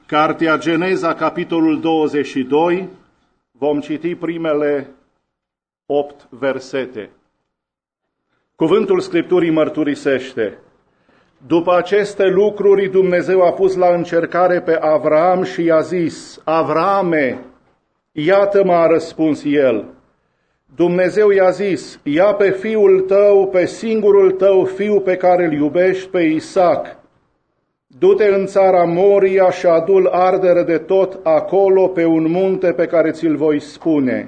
Cartea Geneza, capitolul 22, vom citi primele 8 versete. Cuvântul Scripturii mărturisește: după aceste lucruri, Dumnezeu a pus la încercare pe Avram și i-a zis: Avrame, iată-mă, a răspuns el. Dumnezeu i-a zis: ia pe fiul tău, pe singurul tău fiu pe care îl iubești, pe Isaac. Du-te în țara Moria și adu-l ardere de tot acolo pe un munte pe care ți-l voi spune.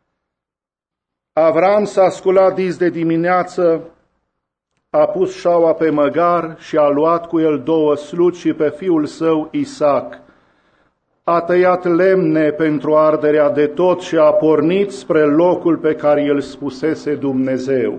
Avram s-a sculat dis de dimineață, a pus șaua pe măgar și a luat cu el 2 slugi și pe fiul său Isaac. A tăiat lemne pentru arderea de tot și a pornit spre locul pe care îl spusese Dumnezeu.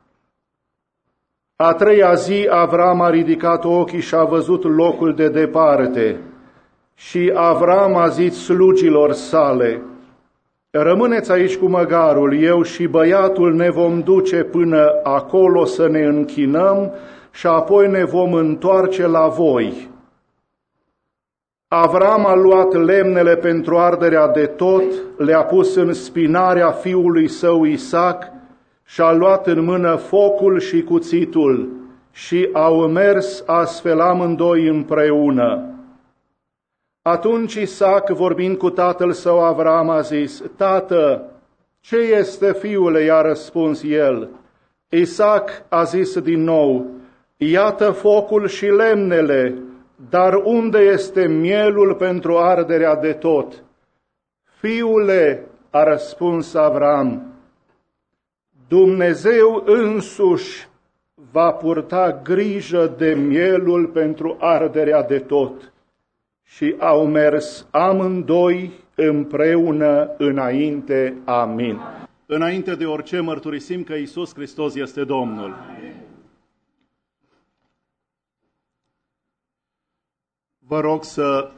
A 3-a zi Avram a ridicat ochii și a văzut locul de departe. Și Avram a zis slugilor sale: rămâneți aici cu măgarul, eu și băiatul ne vom duce până acolo să ne închinăm și apoi ne vom întoarce la voi. Avram a luat lemnele pentru arderea de tot, le-a pus în spinarea fiului său Isaac și a luat în mână focul și cuțitul și au mers astfel amândoi împreună. Atunci Isaac, vorbind cu tatăl său Avram, a zis: Tată, ce este, fiule? I-a răspuns el. Isaac a zis din nou: iată focul și lemnele, dar unde este mielul pentru arderea de tot? Fiule, a răspuns Avram, Dumnezeu însuși va purta grijă de mielul pentru arderea de tot. Și au mers amândoi împreună înainte. Amin. Înainte de orice mărturisim că Iisus Hristos este Domnul. Amin. Vă rog să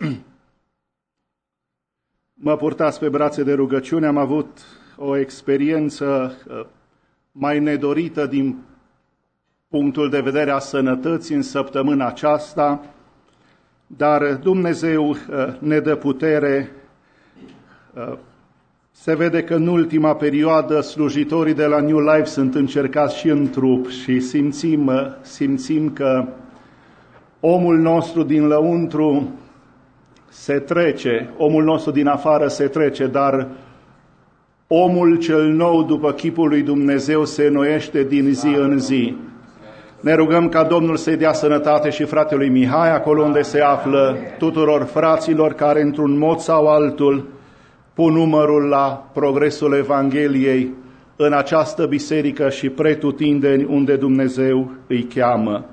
mă purtați pe brațe de rugăciune. Am avut o experiență mai nedorită din punctul de vedere a sănătății în săptămâna aceasta, dar Dumnezeu ne dă putere. Se vede că în ultima perioadă slujitorii de la New Life sunt încercați și în trup și simțim că omul nostru din lăuntru se trece, omul nostru din afară se trece, dar omul cel nou după chipul lui Dumnezeu se înnoiește din zi în zi. Ne rugăm ca Domnul să-i dea sănătate și fratelui Mihai, acolo unde se află, tuturor fraților care într-un mod sau altul pun numărul la progresul Evangheliei în această biserică și pretutindeni unde Dumnezeu îi cheamă.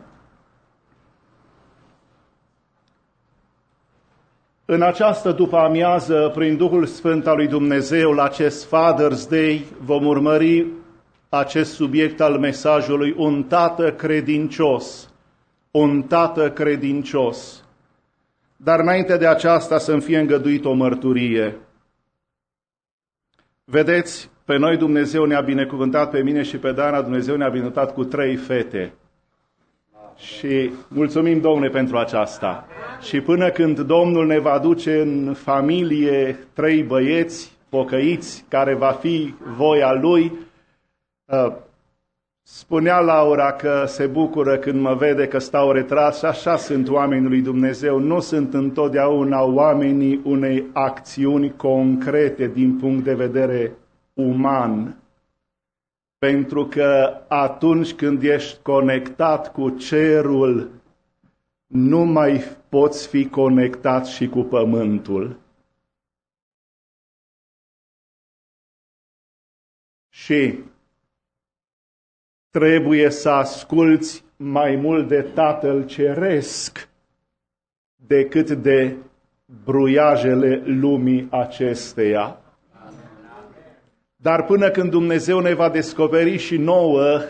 În această după-amiază, prin Duhul Sfânt al lui Dumnezeu, la acest Father's Day, vom urmări acest subiect al mesajului: un tată credincios, un tată credincios. Dar înainte de aceasta să-mi fie îngăduit o mărturie. Vedeți, pe noi Dumnezeu ne-a binecuvântat, pe mine și pe Dana, Dumnezeu ne-a binecuvântat cu 3 fete. Și mulțumim, Domnule, pentru aceasta. Și până când Domnul ne va duce în familie 3 băieți pocăiți, care va fi voia Lui, spunea Laura că se bucură când mă vede că stau retras, și așa sunt oamenii lui Dumnezeu. Nu sunt întotdeauna oamenii unei acțiuni concrete din punct de vedere uman. Pentru că atunci când ești conectat cu cerul, nu mai poți fi conectat și cu pământul. Și trebuie să asculți mai mult de Tatăl Ceresc decât de bruiajele lumii acesteia. Dar până când Dumnezeu ne va descoperi și nouă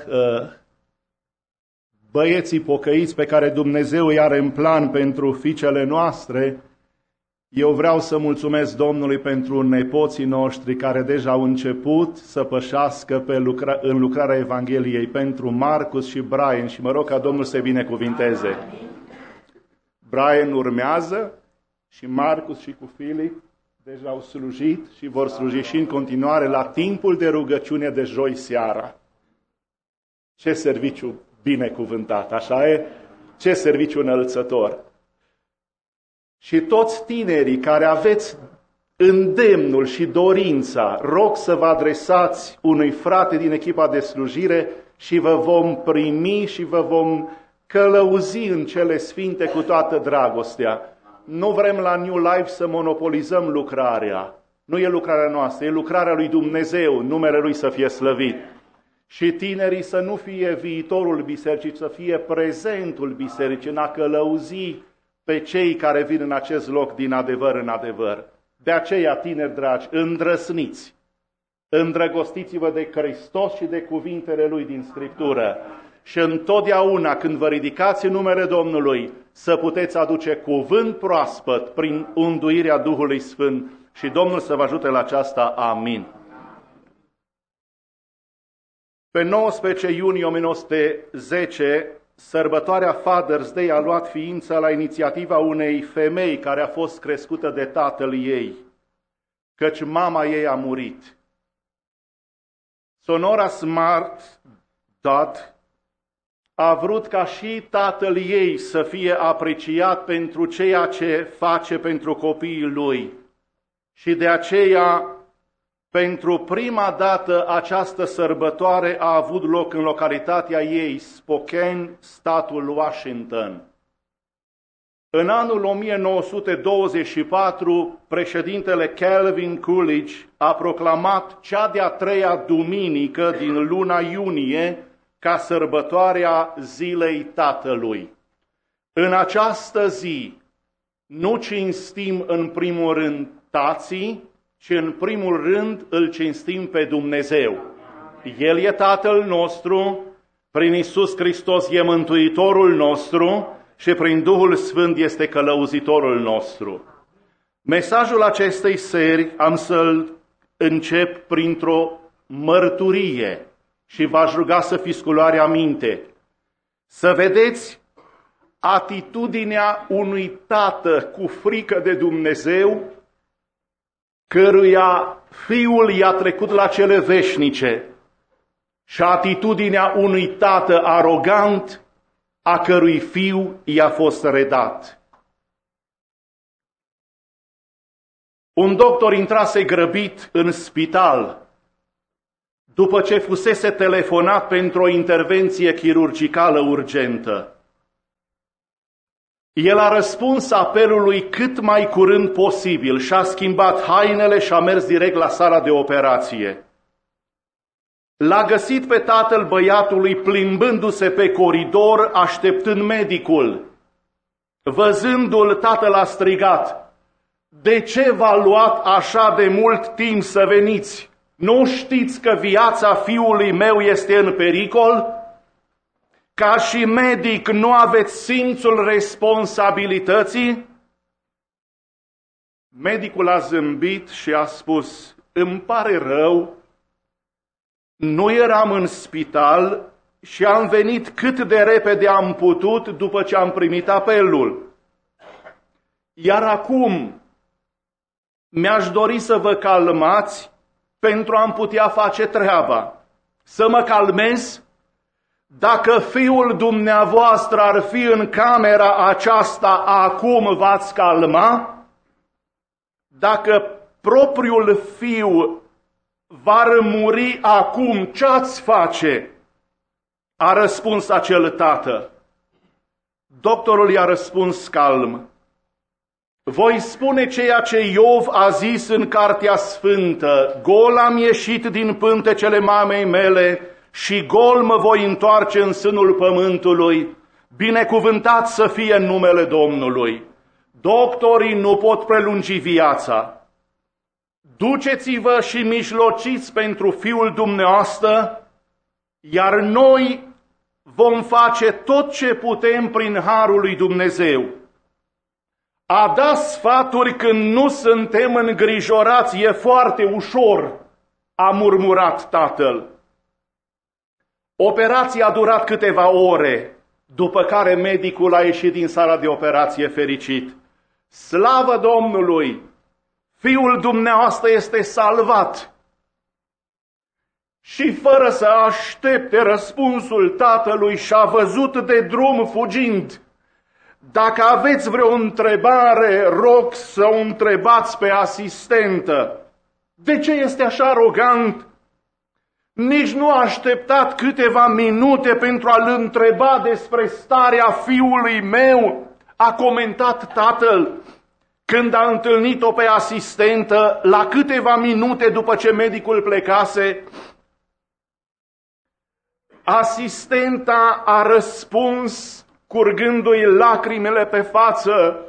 băieții pocăiți pe care Dumnezeu îi are în plan pentru fiicele noastre, eu vreau să mulțumesc Domnului pentru nepoții noștri care deja au început să pășească în lucrarea Evangheliei, pentru Marcus și Brian, și mă rog ca Domnul să-i binecuvinteze. Brian urmează și Marcus și cu Filip deja au slujit și vor sluji și în continuare la timpul de rugăciune de joi seara. Ce serviciu binecuvântat, așa e? Ce serviciu înălțător! Și toți tinerii care aveți îndemnul și dorința, rog să vă adresați unui frate din echipa de slujire și vă vom primi și vă vom călăuzi în cele sfinte cu toată dragostea. Nu vrem la New Life să monopolizăm lucrarea. Nu e lucrarea noastră, e lucrarea lui Dumnezeu, numele Lui să fie slăvit. Și tinerii să nu fie viitorul bisericii, să fie prezentul bisericii, în a călăuzi pe cei care vin în acest loc din adevăr în adevăr. De aceea, tineri dragi, îndrăsniți, îndrăgostiți-vă de Hristos și de cuvintele Lui din Scriptură și întotdeauna când vă ridicați în numele Domnului să puteți aduce cuvânt proaspăt prin unduirea Duhului Sfânt și Domnul să vă ajute la aceasta. Amin. Pe 19 iunie 1910, sărbătoarea Father's Day a luat ființă la inițiativa unei femei care a fost crescută de tatăl ei, căci mama ei a murit. Sonora Smart Dodd a vrut ca și tatăl ei să fie apreciat pentru ceea ce face pentru copiii lui și de aceea, pentru prima dată, această sărbătoare a avut loc în localitatea ei, Spokane, statul Washington. În anul 1924, președintele Calvin Coolidge a proclamat cea de-a treia duminică din luna iunie ca sărbătoarea Zilei Tatălui. În această zi nu cinstim în primul rând tații, ci în primul rând îl cinstim pe Dumnezeu. El e Tatăl nostru, prin Iisus Hristos e Mântuitorul nostru și prin Duhul Sfânt este Călăuzitorul nostru. Mesajul acestei seri am să-l încep printr-o mărturie și v-aș ruga să fiți cu luarea minte. Să vedeți atitudinea unui tată cu frică de Dumnezeu, căruia fiul i-a trecut la cele veșnice, și atitudinea unui tată arogant, a cărui fiu i-a fost redat. Un doctor intrase grăbit în spital după ce fusese telefonat pentru o intervenție chirurgicală urgentă. El a răspuns apelului cât mai curând posibil și a schimbat hainele și a mers direct la sala de operație. L-a găsit pe tatăl băiatului plimbându-se pe coridor, așteptând medicul. Văzându-l, tatăl a strigat: "De ce v-a luat așa de mult timp să veniți? Nu știți că viața fiului meu este în pericol? Ca și medic nu aveți simțul responsabilității?" Medicul a zâmbit și a spus: "Îmi pare rău, nu eram în spital și am venit cât de repede am putut după ce am primit apelul. Iar acum mi-aș dori să vă calmați pentru a-mi putea face treaba. Să mă calmez? Dacă fiul dumneavoastră ar fi în camera aceasta acum, v-ați calma? Dacă propriul fiu v-ar muri acum, ce-ați face?" A răspuns acel tată. Doctorul i-a răspuns calm: "Voi spune ceea ce Iov a zis în Cartea Sfântă: gol am ieșit din pântecele mamei mele și gol mă voi întoarce în sânul pământului. Binecuvântat să fie în numele Domnului. Doctorii nu pot prelungi viața. Duceți-vă și mijlociți pentru fiul dumneavoastră, iar noi vom face tot ce putem prin harul lui Dumnezeu." A da sfaturi când nu suntem îngrijorați e foarte ușor, a murmurat tatăl. Operația a durat câteva ore, după care medicul a ieșit din sala de operație fericit. Slavă Domnului! Fiul dumneavoastră este salvat. Și fără să aștepte răspunsul tatălui și-a văzut de drum fugind. Dacă aveți vreo întrebare, rog să o întrebați pe asistentă. De ce este așa arogant? Nici nu a așteptat câteva minute pentru a-l întreba despre starea fiului meu, a comentat tatăl, când a întâlnit-o pe asistentă la câteva minute după ce medicul plecase. Asistenta a răspuns, curgându-i lacrimile pe față: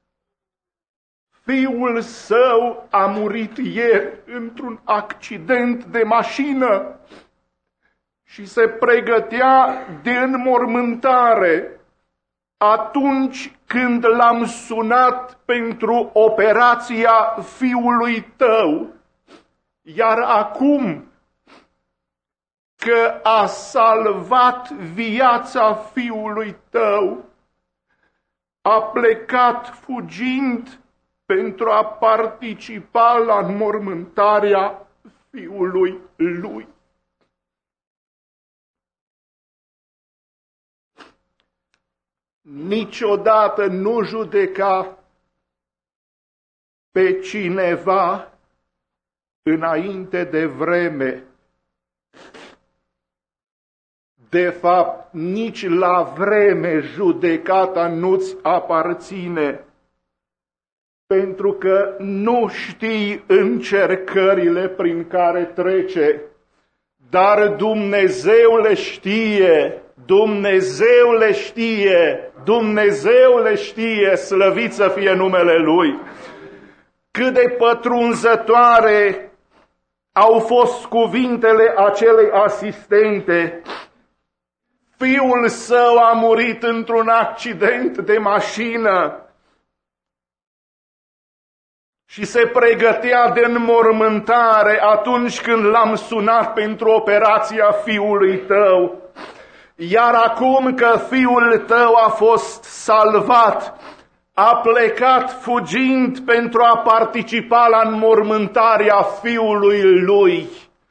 fiul său a murit ieri într-un accident de mașină și se pregătea de înmormântare atunci când l-am sunat pentru operația fiului tău. Iar acum că a salvat viața fiului tău, a plecat fugind pentru a participa la înmormântarea fiului lui. Niciodată nu judeca pe cineva înainte de vreme. De fapt, nici la vreme judecata nu-ți aparține, pentru că nu știi încercările prin care trece, dar Dumnezeu le știe, Dumnezeu le știe, Dumnezeu le știe, slăvit să fie numele Lui. Cât de pătrunzătoare au fost cuvintele acelei asistente. Fiul său a murit într-un accident de mașină și se pregătea de înmormântare atunci când l-am sunat pentru operația fiului tău. Iar acum că fiul tău a fost salvat, a plecat fugind pentru a participa la înmormântarea fiului lui.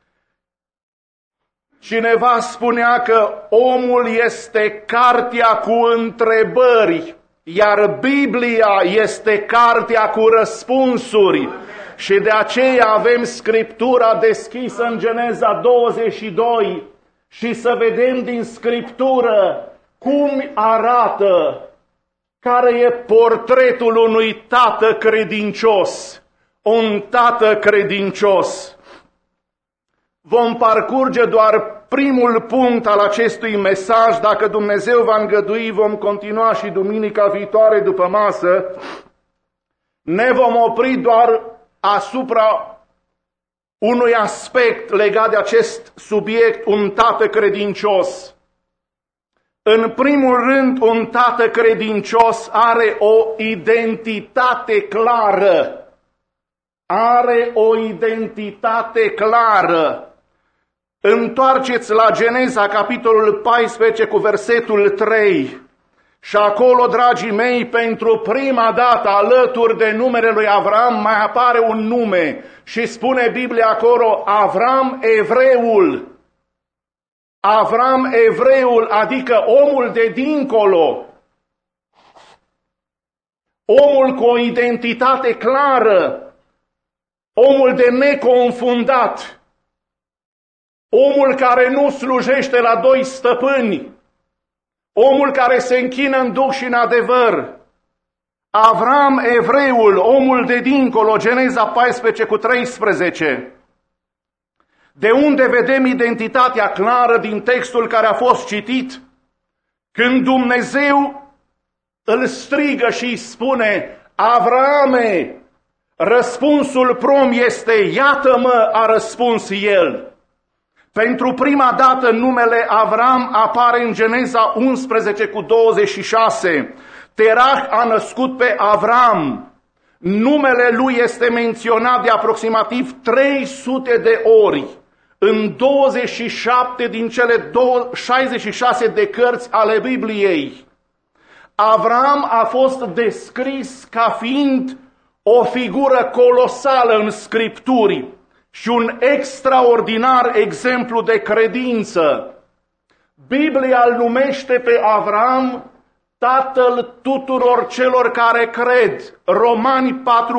Cineva spunea că omul este cartea cu întrebări, iar Biblia este cartea cu răspunsuri. Și de aceea avem Scriptura deschisă în Geneza 22 și să vedem din Scriptură cum arată, care e portretul unui tată credincios, un tată credincios. Vom parcurge doar primul punct al acestui mesaj. Dacă Dumnezeu va îngădui, vom continua și duminica viitoare după masă. Ne vom opri doar asupra unui aspect legat de acest subiect, un tată credincios. În primul rând, un tată credincios are o identitate clară. Are o identitate clară. Întoarceți la Geneza, capitolul 14, cu versetul 3. Și acolo, dragii mei, pentru prima dată, alături de numele lui Avram, mai apare un nume și spune Biblia acolo, Avram evreul. Avram evreul, adică omul de dincolo. Omul cu o identitate clară. Omul de neconfundat. Omul care nu slujește la doi stăpâni. Omul care se închină în duh și în adevăr. Avram evreul, omul de dincolo, Geneza 14 cu 13. De unde vedem identitatea clară din textul care a fost citit? Când Dumnezeu îl strigă și îi spune, Avrame, răspunsul prom este, iată-mă, a răspuns el. Pentru prima dată numele Avram apare în Geneza 11 cu 26. Terah a născut pe Avram. Numele lui este menționat de aproximativ 300 de ori în 27 din cele 66 de cărți ale Bibliei. Avram a fost descris ca fiind o figură colosală în Scripturi și un extraordinar exemplu de credință. Biblia îl numește pe Avram tatăl tuturor celor care cred. Romani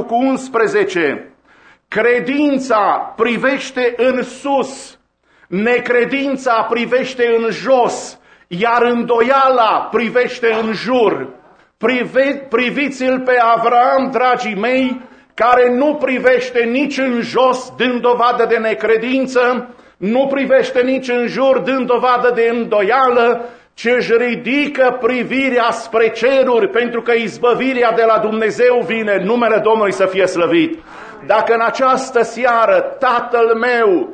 4:11. Credința privește în sus, necredința privește în jos, iar îndoiala privește în jur. Priviți-l pe Avram, dragii mei, care nu privește nici în jos, dând dovadă de necredință, nu privește nici în jur, dând dovadă de îndoială, ci își ridică privirea spre ceruri, pentru că izbăvirea de la Dumnezeu vine, numele Domnului să fie slăvit. Dacă în această seară tatăl meu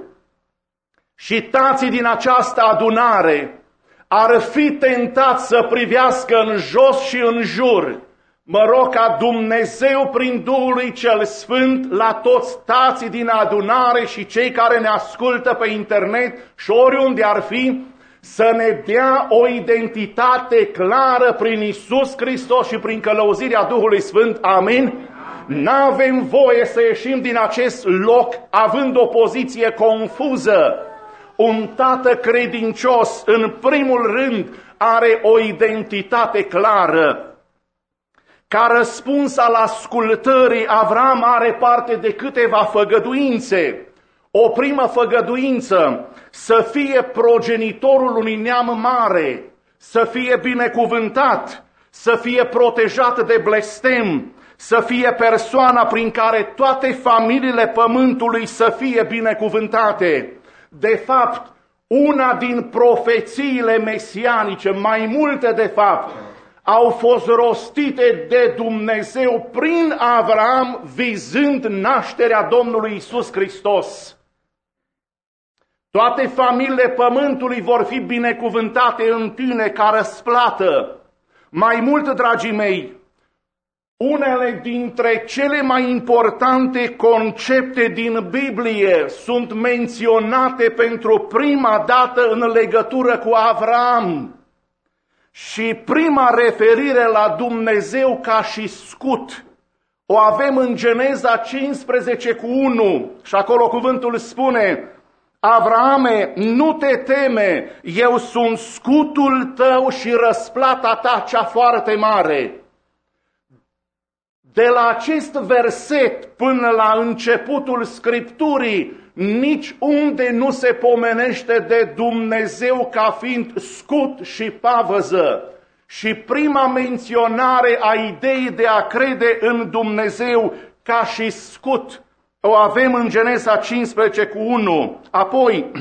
și tații din această adunare ar fi tentați să privească în jos și în jur, mă rog ca Dumnezeu prin Duhul lui cel Sfânt la toți tații din adunare și cei care ne ascultă pe internet și oriunde ar fi, să ne dea o identitate clară prin Iisus Hristos și prin călăuzirea Duhului Sfânt. Amin? N-avem voie să ieșim din acest loc având o poziție confuză. Un tată credincios, în primul rând, are o identitate clară. Ca răspuns al ascultării, Avram are parte de câteva făgăduințe. O primă făgăduință, să fie progenitorul unui neam mare, să fie binecuvântat, să fie protejat de blestem, să fie persoana prin care toate familiile pământului să fie binecuvântate. De fapt, una din profețiile mesianice, mai multe de fapt, au fost rostite de Dumnezeu prin Avram, vizând nașterea Domnului Iisus Hristos. Toate familiile pământului vor fi binecuvântate în tine ca răsplată. Mai mult, dragii mei, unele dintre cele mai importante concepte din Biblie sunt menționate pentru prima dată în legătură cu Avram. Și prima referire la Dumnezeu ca și scut o avem în Geneza 15:1 și acolo cuvântul spune: Avrame, nu te teme, eu sunt scutul tău și răsplata ta cea foarte mare. De la acest verset până la începutul Scripturii, nici unde nu se pomenește de Dumnezeu ca fiind scut și pavăză. Și prima menționare a ideii de a crede în Dumnezeu ca și scut o avem în Geneza 15:1. Apoi,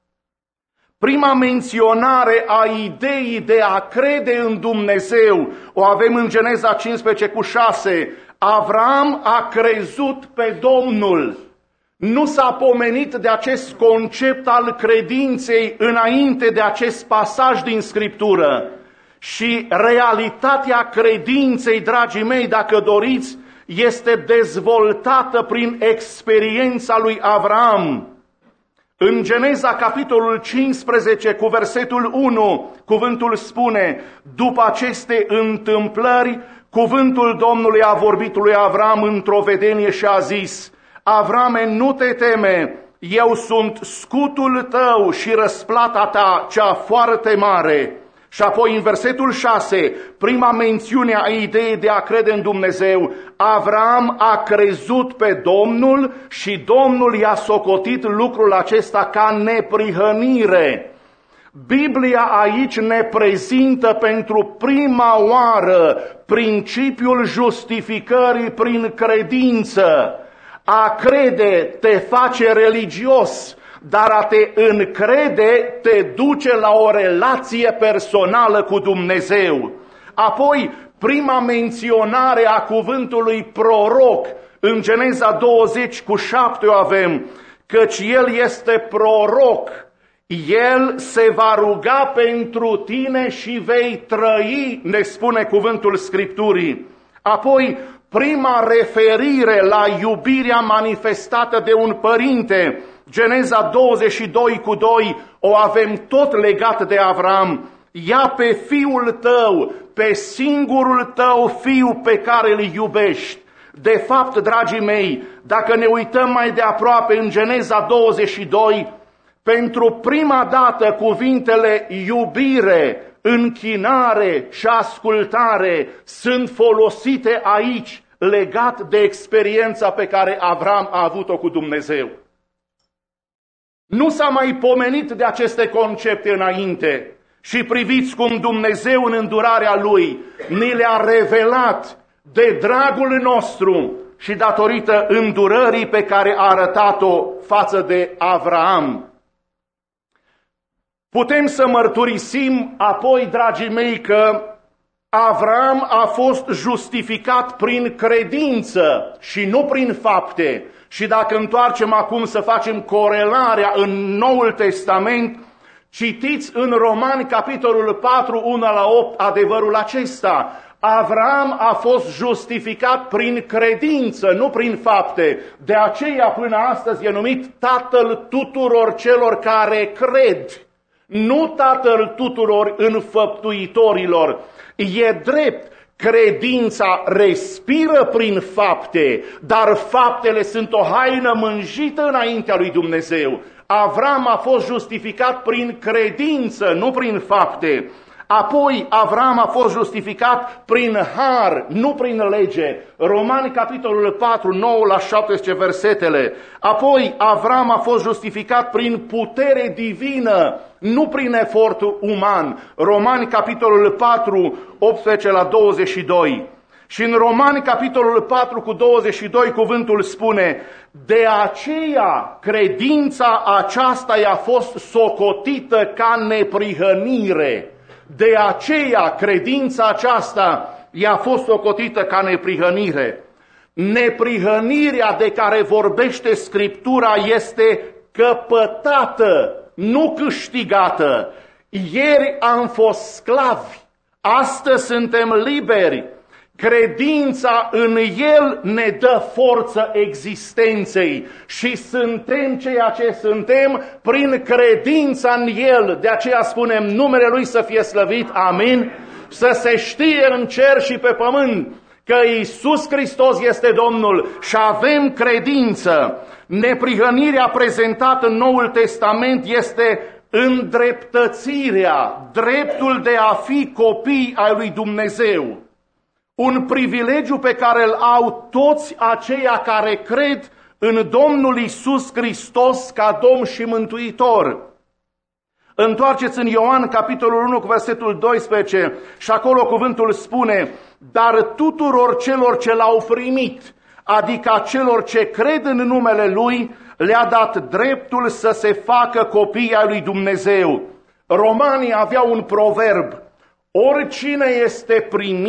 prima menționare a ideii de a crede în Dumnezeu o avem în Geneza 15:6. Avram a crezut pe Domnul. Nu s-a pomenit de acest concept al credinței înainte de acest pasaj din Scriptură. Și realitatea credinței, dragii mei, dacă doriți, este dezvoltată prin experiența lui Avram. În Geneza, capitolul 15, cu versetul 1, cuvântul spune: după aceste întâmplări, cuvântul Domnului a vorbit lui Avram într-o vedenie și a zis: Avrame, nu te teme, eu sunt scutul tău și răsplata ta cea foarte mare. Și apoi în versetul 6, prima mențiune a ideii de a crede în Dumnezeu: Avram a crezut pe Domnul și Domnul i-a socotit lucrul acesta ca neprihănire. Biblia aici ne prezintă pentru prima oară principiul justificării prin credință. A crede te face religios, dar a te încrede te duce la o relație personală cu Dumnezeu. Apoi, prima menționare a cuvântului proroc, în Geneza 20:7 o avem, căci el este proroc, el se va ruga pentru tine și vei trăi, ne spune cuvântul Scripturii. Apoi, prima referire la iubirea manifestată de un părinte, Geneza 22:2, o avem tot legat de Avram, ia pe fiul tău, pe singurul tău fiu pe care îl iubești. De fapt, dragii mei, dacă ne uităm mai de aproape în Geneza 22, pentru prima dată cuvintele iubire, închinare și ascultare sunt folosite aici, legat de experiența pe care Avram a avut-o cu Dumnezeu. Nu s-a mai pomenit de aceste concepte înainte și priviți cum Dumnezeu în îndurarea Lui ni le-a revelat de dragul nostru și datorită îndurării pe care a arătat-o față de Avraam. Putem să mărturisim apoi, dragii mei, că Avraam a fost justificat prin credință și nu prin fapte. Și dacă întoarcem acum să facem corelarea în Noul Testament, citiți în Romani, capitolul 4, 1-8, adevărul acesta. Avraam a fost justificat prin credință, nu prin fapte. De aceea până astăzi e numit tatăl tuturor celor care cred. Nu tatăl tuturor înfăptuitorilor. E drept, credința respiră prin fapte, dar faptele sunt o haină mânjită înaintea lui Dumnezeu. Avram a fost justificat prin credință, nu prin fapte. Apoi Avram a fost justificat prin har, nu prin lege. Romani, capitolul 4, 9-17 versetele. Apoi Avram a fost justificat prin putere divină, nu prin efortul uman. Romani, capitolul 4, 18-22. Și în Romani, capitolul 4, cu 22, cuvântul spune: de aceea credința aceasta i-a fost socotită ca neprihănire. De aceea credința aceasta i-a fost socotită ca neprihănire. Neprihănirea de care vorbește Scriptura este căpătată, nu câștigată. Ieri am fost sclavi, astăzi suntem liberi. Credința în El ne dă forță existenței și suntem ceea ce suntem prin credința în El. De aceea spunem numele Lui să fie slăvit, amin, să se știe în cer și pe pământ că Iisus Hristos este Domnul și avem credință. Neprihănirea prezentată în Noul Testament este îndreptățirea, dreptul de a fi copii ai lui Dumnezeu. Un privilegiu pe care îl au toți aceia care cred în Domnul Iisus Hristos ca Domn și Mântuitor. Întoarceți în Ioan, capitolul 1, cu versetul 12, și acolo cuvântul spune: dar tuturor celor ce l-au primit, adică celor ce cred în numele Lui, le-a dat dreptul să se facă copii ai lui Dumnezeu. Romanii aveau un proverb: oricine este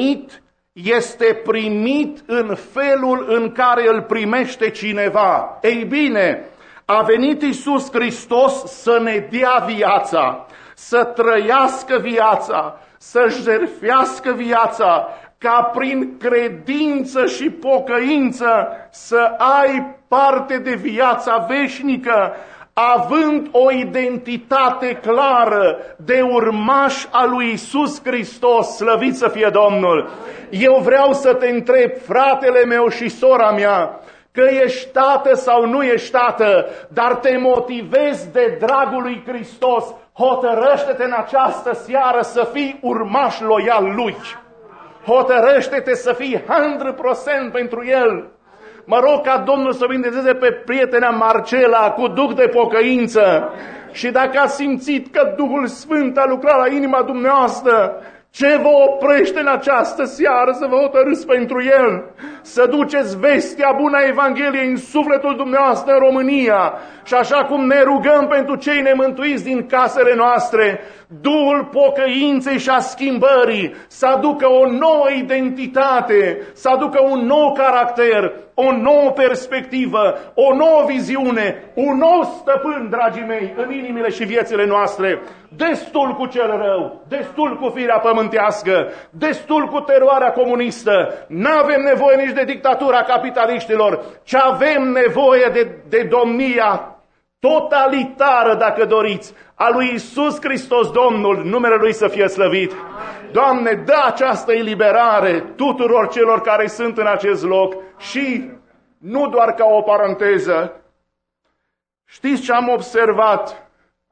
primit în felul în care îl primește cineva. Ei bine, a venit Iisus Hristos să ne dea viața, să trăiască viața, să-și jertfească viața, ca prin credință și pocăință să ai parte de viața veșnică, având o identitate clară de urmaș al lui Iisus Hristos, slăvit să fie Domnul. Eu vreau să te întreb, fratele meu și sora mea, că ești tată sau nu ești tată, dar te motivezi de dragul lui Hristos, hotărăște-te în această seară să fii urmaș loial Lui. Hotărăște-te să fii 100% pentru El. Mă rog ca Domnul să vindeceze pe prietena Marcela cu duh de pocăință. Și dacă ați simțit că Duhul Sfânt a lucrat la inima dumneavoastră, ce vă oprește în această seară să vă hotărâți pentru El? Să duceți vestea bună a Evangheliei în sufletul dumneavoastră în România. Și așa cum ne rugăm pentru cei nemântuiți din casele noastre, Duhul pocăinței și a schimbării să aducă o nouă identitate, să aducă un nou caracter, o nouă perspectivă, o nouă viziune, un nou stăpân, dragii mei, în inimile și viețile noastre. Destul cu cel rău, destul cu firea pământească, destul cu teroarea comunistă. N-avem nevoie nici de dictatura capitaliștilor, ci avem nevoie de domnia totalitară, dacă doriți, a lui Iisus Hristos Domnul, numele Lui să fie slăvit. Doamne, dă această eliberare tuturor celor care sunt în acest loc și nu doar ca o paranteză. Știți ce am observat?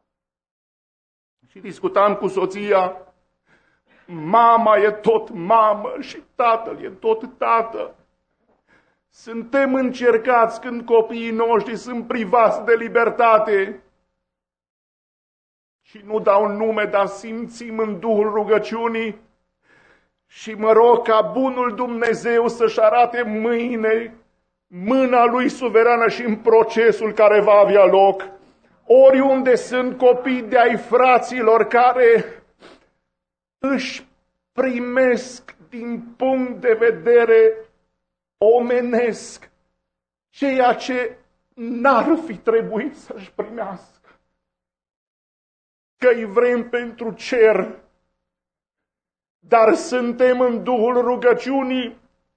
Și discutam cu soția, mama e tot mamă și tatăl e tot tată. Suntem încercați când copiii noștri sunt privați de libertate. Și nu dau nume, dar simțim în Duhul rugăciunii și mă rog ca bunul Dumnezeu să-și arate mâine mâna Lui suverană și în procesul care va avea loc. Oriunde sunt copii de ai fraților care își primesc din punct de vedere omenesc ceea ce n-ar fi trebuit să-și primească. Că îi vrem pentru cer, dar suntem în Duhul rugăciunii,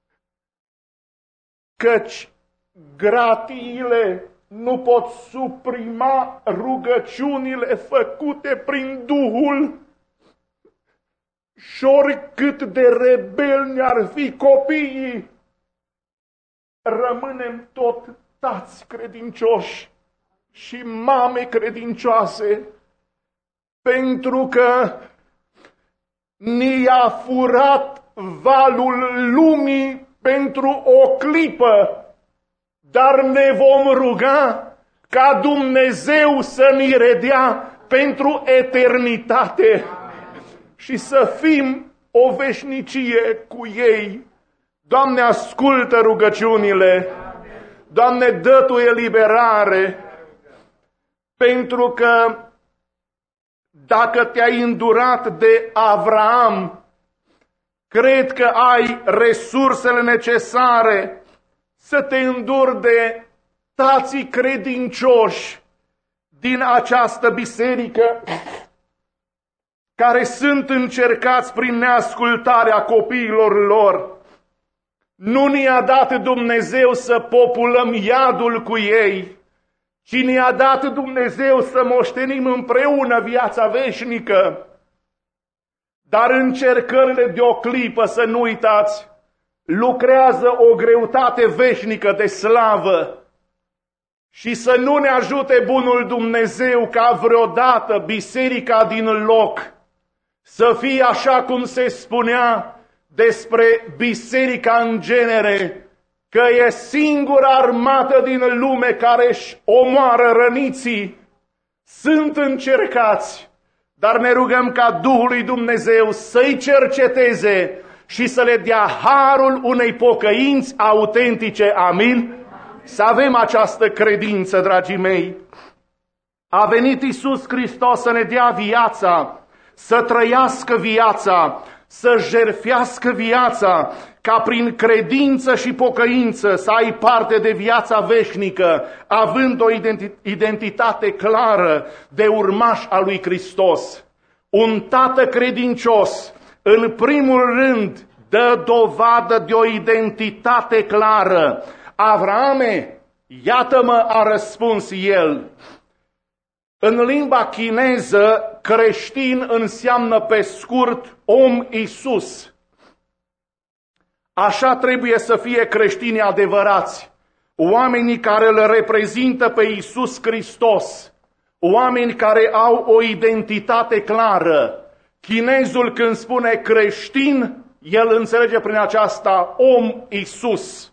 căci gratiile nu pot suprima rugăciunile făcute prin Duhul. Și oricât de rebeli ar fi copiii, rămânem tot tați credincioși și mame credincioase, pentru că ni-a furat valul lumii pentru o clipă, dar ne vom ruga ca Dumnezeu să ni redea pentru eternitate și să fim o veșnicie cu ei. Doamne, ascultă rugăciunile, Doamne, dă Tu eliberare, pentru că dacă te-ai îndurat de Avraam, cred că ai resursele necesare să te înduri de tații credincioși din această biserică care sunt încercați prin neascultarea copiilor lor. Nu ne-a dat Dumnezeu să populăm iadul cu ei, ci ne-a dat Dumnezeu să moștenim împreună viața veșnică. Dar încercările de o clipă, să nu uitați, lucrează o greutate veșnică de slavă. Și să nu ne ajute bunul Dumnezeu ca vreodată biserica din loc să fie așa cum se spunea despre biserica în genere, că e singura armată din lume care își omoară răniții. Sunt încercați, dar ne rugăm ca Duhul lui Dumnezeu să-i cerceteze și să le dea harul unei pocăinți autentice. Amin? Să avem această credință, dragii mei. A venit Iisus Hristos să ne dea viața, să trăiască viața, să jertfească viața, ca prin credință și pocăință să ai parte de viața veșnică, având o identitate clară de urmaș al lui Hristos. Un tată credincios, în primul rând, dă dovadă de o identitate clară. Avraame, iată-mă, a răspuns el. În limba chineză, creștin înseamnă pe scurt om Iisus. Așa trebuie să fie creștinii adevărați, oamenii care îl reprezintă pe Iisus Hristos, oameni care au o identitate clară. Chinezul când spune creștin, el înțelege prin aceasta om Iisus.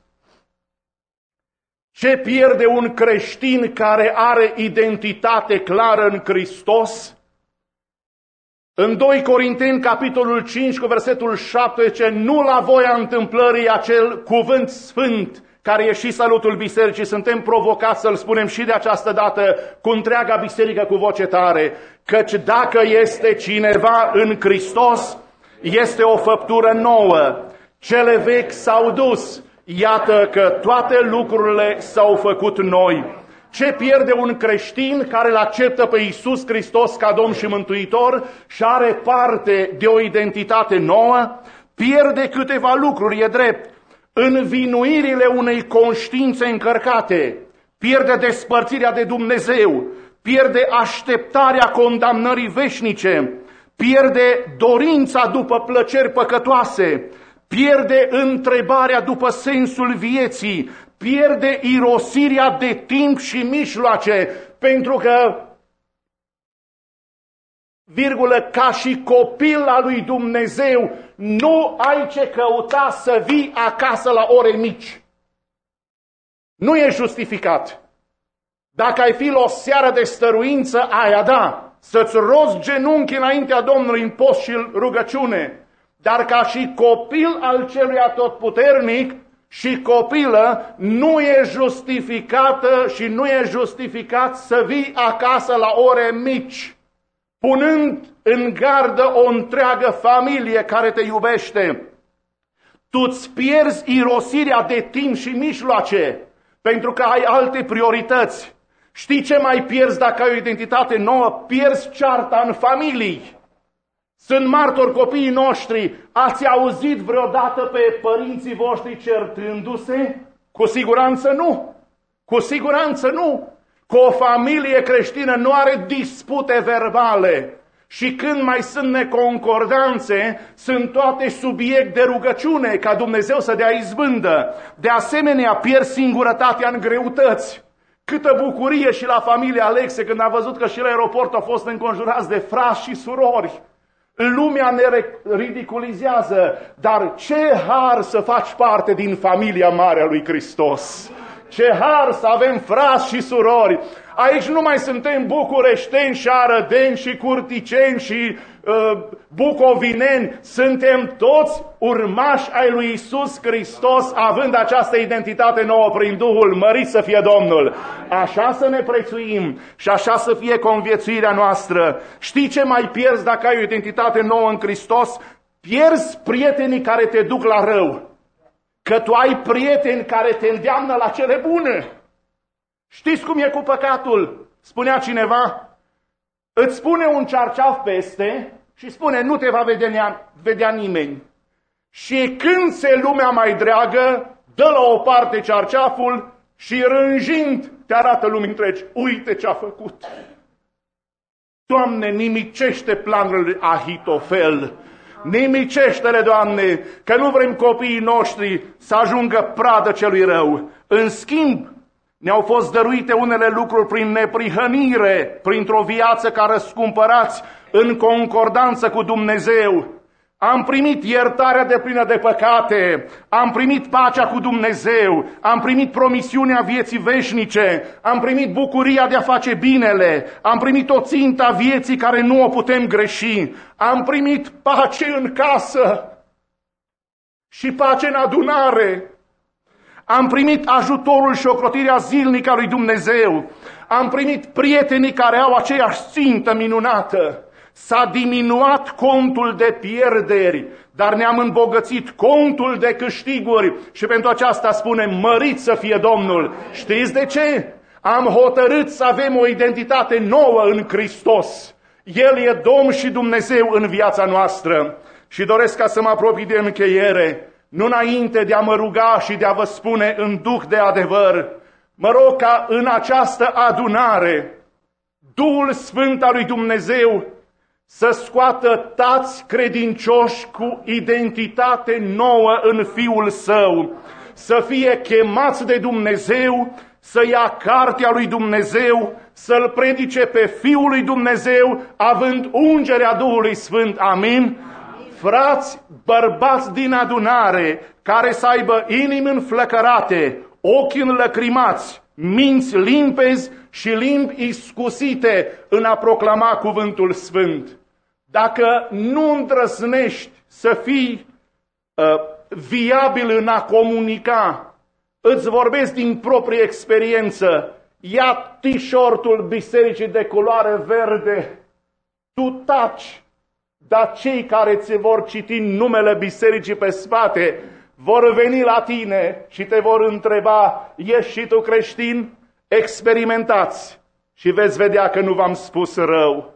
Ce pierde un creștin care are identitate clară în Hristos? În 2 Corinteni, capitolul 5, cu versetul 17, nu la voia întâmplării acel cuvânt sfânt, care e și salutul bisericii, suntem provocați să-l spunem și de această dată cu întreaga biserică cu voce tare, căci dacă este cineva în Hristos, este o făptură nouă, cele vechi s-au dus, iată că toate lucrurile s-au făcut noi. Ce pierde un creștin care îl acceptă pe Iisus Hristos ca Domn și Mântuitor și are parte de o identitate nouă? Pierde câteva lucruri, e drept. Învinuirile unei conștiințe încărcate, pierde despărțirea de Dumnezeu, pierde așteptarea condamnării veșnice, pierde dorința după plăceri păcătoase, pierde întrebarea după sensul vieții, pierde irosirea de timp și mijloace, pentru că, ca și copil al lui Dumnezeu, nu ai ce căuta să vii acasă la ore mici. Nu e justificat. Dacă ai fi la o seară de stăruință, aia da, să-ți rozi genunchi înaintea Domnului în post și rugăciune, dar ca și copil al celui atotputernic și copilă, nu e justificată și nu e justificat să vii acasă la ore mici, punând în gardă o întreagă familie care te iubește. Tu îți pierzi irosirea de timp și mijloace, pentru că ai alte priorități. Știi ce mai pierzi dacă ai o identitate nouă? Pierzi cearta în familii. Sunt martori copiii noștri. Ați auzit vreodată pe părinții voștri certându-se? Cu siguranță nu. Cu siguranță nu. Că o familie creștină nu are dispute verbale. Și când mai sunt neconcordanțe, sunt toate subiect de rugăciune ca Dumnezeu să dea izbândă. De asemenea, pierd singurătatea în greutăți. Câtă bucurie și la familia Alexe când a văzut că și la aeroport au fost înconjurați de frați și surori. Lumea ne ridiculizează, dar ce har să faci parte din familia mare a lui Hristos! Ce har să avem frați și surori! Aici nu mai suntem bucureșteni și arădeni și curticeni și bucovineni. Suntem toți urmași ai lui Iisus Hristos, având această identitate nouă prin Duhul. Mărit să fie Domnul! Așa să ne prețuim și așa să fie conviețuirea noastră. Știi ce mai pierzi dacă ai o identitate nouă în Hristos? Pierzi prietenii care te duc la rău. Că tu ai prieteni care te îndeamnă la cele bune. Știți cum e cu păcatul? Spunea cineva, îți spune un cearceaf peste și spune, nu te va vedea nimeni. Și când se lumea mai dragă, dă la o parte cearceaful și rânjind te arată lumii întregi. Uite ce a făcut. Doamne, nimicește planurile Ahitofel. Nimicește-le, Doamne, că nu vrem copiii noștri să ajungă pradă celui rău. În schimb, ne-au fost dăruite unele lucruri prin neprihănire, printr-o viață ca răscumpărați în concordanță cu Dumnezeu. Am primit iertarea deplină de păcate, am primit pacea cu Dumnezeu, am primit promisiunea vieții veșnice, am primit bucuria de a face binele, am primit o țintă a vieții care nu o putem greși, am primit pace în casă și pace în adunare. Am primit ajutorul și ocrotirea zilnică a lui Dumnezeu. Am primit prietenii care au aceeași țintă minunată. S-a diminuat contul de pierderi, dar ne-am îmbogățit contul de câștiguri și pentru aceasta spunem, mărit să fie Domnul. Știți de ce? Am hotărât să avem o identitate nouă în Hristos. El e Domn și Dumnezeu în viața noastră. Și doresc ca să mă apropii de încheiere. Nu înainte de a mă ruga și de a vă spune în duh de adevăr, mă rog ca în această adunare Duhul Sfânt al lui Dumnezeu să scoată tați credincioși cu identitate nouă în Fiul Său, să fie chemați de Dumnezeu, să ia cartea lui Dumnezeu, să-L predice pe Fiul lui Dumnezeu, având ungerea Duhului Sfânt. Amin? Frați, bărbați din adunare, care să aibă inimi înflăcărate, ochi înlăcrimați, minți limpezi și limbi iscusite în a proclama cuvântul sfânt. Dacă nu îndrăznești să fii viabil în a comunica, îți vorbesc din proprie experiență, ia t-shirtul bisericii de culoare verde, tu taci. Dar cei care ți vor citi numele bisericii pe spate vor veni la tine și te vor întreba, ești și tu creștin? Experimentați și veți vedea că nu v-am spus rău.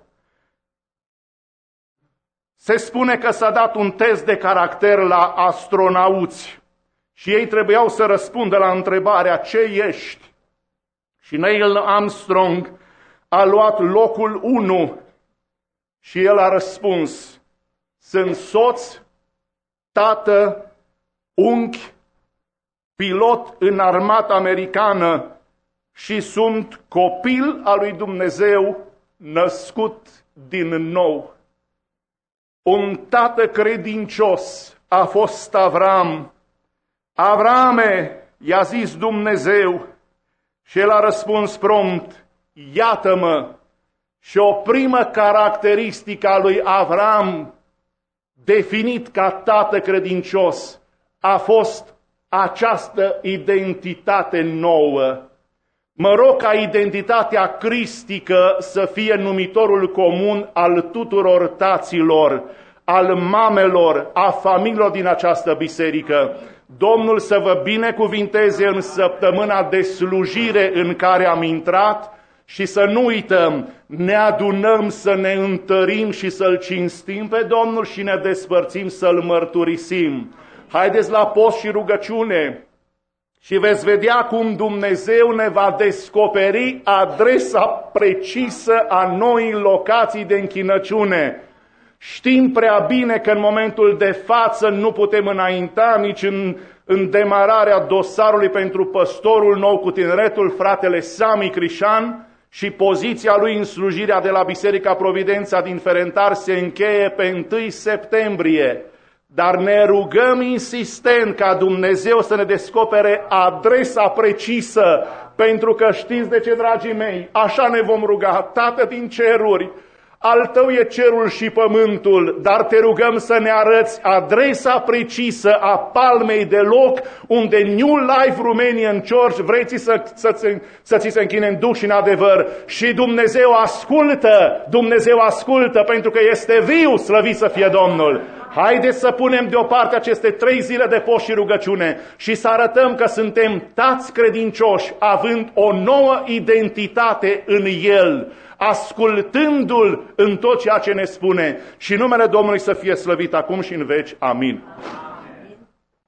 Se spune că s-a dat un test de caracter la astronauți și ei trebuiau să răspundă la întrebarea ce ești. Și Neil Armstrong a luat locul 1 și el a răspuns: sunt soț, tată, unchi, pilot în armata americană și sunt copil al lui Dumnezeu născut din nou. Un tată credincios a fost Avram. Avrame, i-a zis Dumnezeu, și el a răspuns prompt: iată-mă. Și o primă caracteristică a lui Avram, definit ca tată credincios, a fost această identitate nouă. Mă rog ca identitatea cristică să fie numitorul comun al tuturor taților, al mamelor, a familiilor din această biserică. Domnul să vă binecuvinteze în săptămâna de slujire în care am intrat și să nu uităm, ne adunăm să ne întărim și să-L cinstim pe Domnul și ne despărțim să-L mărturisim. Haideți la post și rugăciune și veți vedea cum Dumnezeu ne va descoperi adresa precisă a noii locații de închinăciune. Știm prea bine că în momentul de față nu putem înainta nici în demararea dosarului pentru păstorul nou cu tineretul, fratele Sami Crișan, și poziția lui în slujirea de la Biserica Providența din Ferentar se încheie pe 1 septembrie. Dar ne rugăm insistent ca Dumnezeu să ne descopere adresa precisă, pentru că știți de ce, dragii mei, așa ne vom ruga: Tată din ceruri, al Tău e cerul și pământul, dar te rugăm să ne arăți adresa precisă a palmei de loc unde New Life Romanian Church vrei să ți se închine în duh și în adevăr. Și Dumnezeu ascultă, pentru că este viu, slăvit să fie Domnul. Haideți să punem deoparte aceste 3 zile de post și rugăciune și să arătăm că suntem tați credincioși, având o nouă identitate în El, ascultându-L în tot ceea ce ne spune. Și numele Domnului să fie slăvit acum și în veci. Amin.